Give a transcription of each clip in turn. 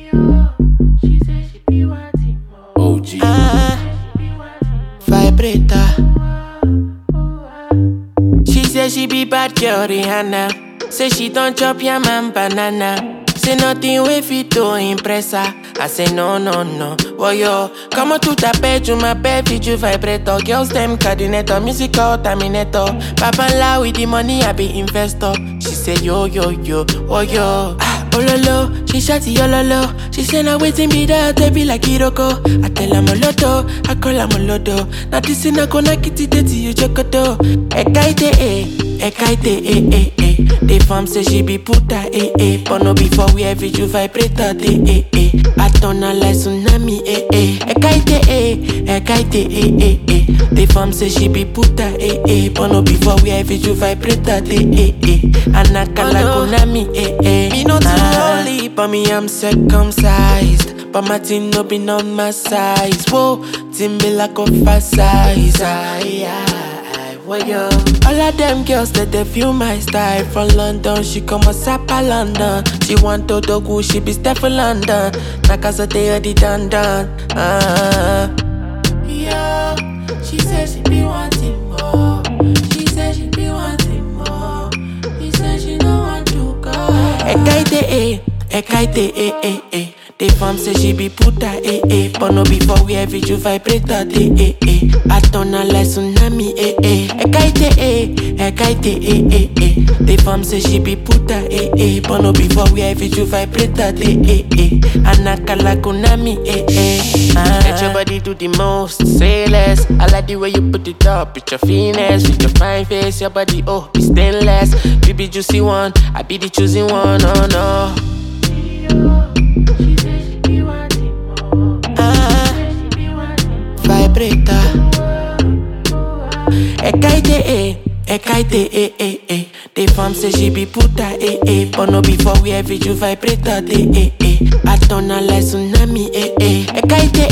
She said she be wanting more. OG. Vibrator. She said she be bad girl Rihanna. Say she don't chop your man banana. Say nothing wey fit to impress her. I say no, no, no. Oh yo, come on to the bedroom, my bed fit you vibrator. Girls them coordinator, musical terminator. Papa la with the money, I be investor. She say yo, yo, yo, oh yo. Ah, oh lolo, she shawty yo lolo. She say now waiting be that, they be like Iroko. I tell her moloto, I call her molodo. Now this is not gonna get it to you chokoto. Ekaite eh. The fam say she be puta eh. But no before we ever you vibrator eh. I turn her like tsunami eh. Ekaite eh. The fam say she be puta eh. But no before we ever you vibrator eh. Anaka like tsunami eh. Me not too holy, but me I'm circumcised. But my team no be on my size. Whoa, team be like a fast size. All of them girls that they feel my style. From London, she come a Sapa London. She want to do she be step for London. Nakasa they are the done. Yeah, she said she be wanting more. She said she be wanting more. She said she don't want to go. Ekaite eh. The fam say she be puta eh. But no before we ever you vibrator eh. I turn her like tsunami eh. Ekaite eh. The fam say she be puta eh. But no before we ever you vibrator eh. Anaka like tsunami eh. Let your body do the most, say less. I like the way you put it up, with your finesse, with your fine face, your body be stainless. You be juicy one, I be the choosing one, oh no. She said she be wanting more. Vibrator. Ekaite eh. The fam say she be puta eh. But no before we ever you vibrator eh. I turn her like tsunami eh. Ekaite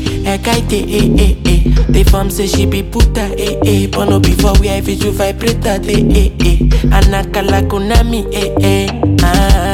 eh. The fam say she be puta eh. But no before we ever you vibrator eh. Anaka like tsunami eh.